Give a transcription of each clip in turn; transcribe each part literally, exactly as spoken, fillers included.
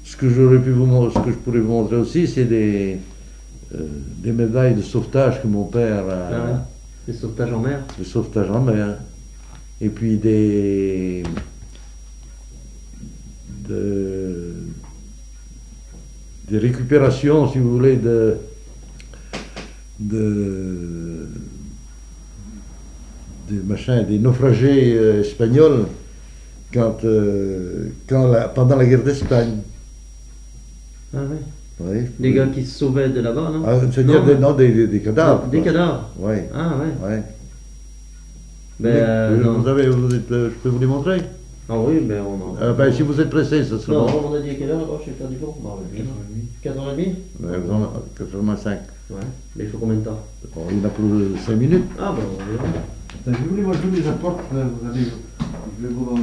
Ce que j'aurais pu vous mon- ce que je pourrais vous montrer aussi, c'est des, euh, des médailles de sauvetage que mon père a, Ah ouais. Les sauvetages en mer. de sauvetage en mer. Et puis des, de- des récupérations, si vous voulez, de, de des machins, des naufragés euh, espagnols quand, euh, quand la- pendant la guerre d'Espagne. Ah ouais. Oui. Les gars qui se sauvaient de là-bas, non? Ah, c'est-à-dire Non, des, mais- non, des, des- des cadavres. Des quoi. cadavres. Oui. Ah ouais. Ouais. Ben, Oui, euh, vous, non. vous avez, vous êtes, euh, je peux vous les montrer. Ah oui, ben on en... Ah, ben, si vous êtes pressé, ça sera Non, bon. on a dit à quelle heure là-bas, je sais faire du cours. Non, quatre heures trente. Ouais, vous en- quatre-vingt-cinq. Ouais. Mais il faut combien de temps? Bon, il y en a pour cinq minutes. Ah ben on verra. Si vous voulez, moi je vous les apporte. Vous allez, je vais vous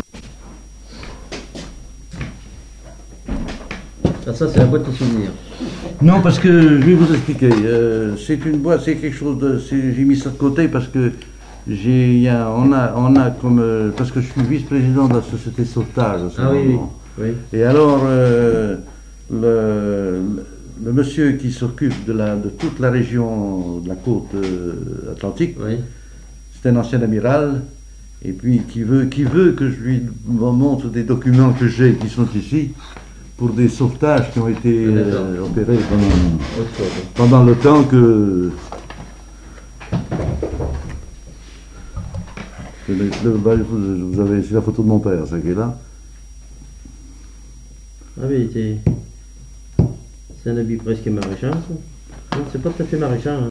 Ah, ça c'est la boîte de souvenirs. Non, parce que je vais vous expliquer. Euh, c'est une boîte, c'est quelque chose de. c'est- J'ai mis ça de côté parce que j'ai, il y a- on a, on a comme, euh, parce que je suis vice-président de la société de sauvetage. à ce Ah oui, oui. moment. Oui. Et alors, euh, le, le monsieur qui s'occupe de, la, de toute la région de la côte euh, atlantique, Oui. c'est un ancien amiral, et puis qui veut, qui veut que je lui montre des documents que j'ai qui sont ici pour des sauvetages qui ont été Ah, d'accord. euh, opérés pendant, Autre chose. pendant le temps que. Le- le- vous avez, c'est la photo de mon père, ça qui est là. Ah oui, c'est... C'est un habit presque maréchal, ça. Non, c'est pas tout à fait maréchal, hein.